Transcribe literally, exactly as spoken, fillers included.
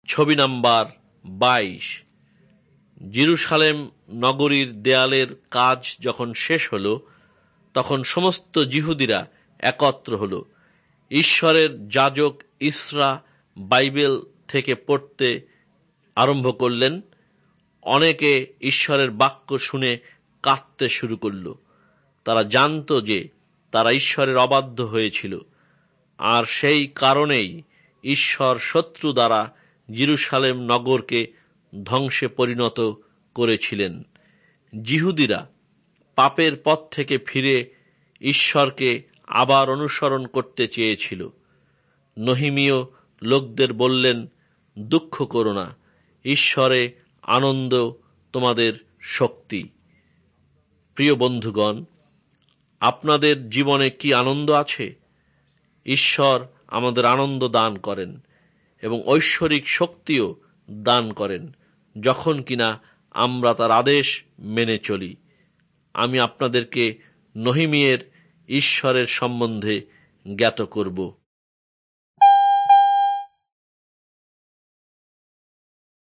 ছবি নাম্বার বাইশ। জেরুসালেম নগরীর দেয়ালের কাজ যখন শেষ হলো, তখন সমস্ত জিহুদিরা একত্র হলো। ঈশ্বরের যাজক ইসরা বাইবেল থেকে পড়তে আরম্ভ করলেন। অনেকে ঈশ্বরের বাক্য শুনে কাঁদতে শুরু করল। তারা জানত যে তারা ঈশ্বরের অবাধ্য হয়েছিল, আর সেই কারণেই ঈশ্বর শত্রু দ্বারা জেরুসালেম নগরকে ধ্বংসে পরিণত করেছিলেন। জিহুদিরা পাপের পথ থেকে ফিরে ঈশ্বরকে আবার অনুসরণ করতে চেয়েছিল। নহিমীয় লোকদের বললেন, দুঃখ করো না, ঈশ্বরে আনন্দ তোমাদের শক্তি। প্রিয় বন্ধুগণ, আপনাদের জীবনে কি আনন্দ আছে? ঈশ্বর আমাদের আনন্দ দান করেন এবং ঐশ্বরিক শক্তিও দান করেন, যখন কিনা আমরা তার আদেশ মেনে চলি। আমি আপনাদেরকে নহিমীয়ের ঈশ্বরের সম্বন্ধে জ্ঞাত করব।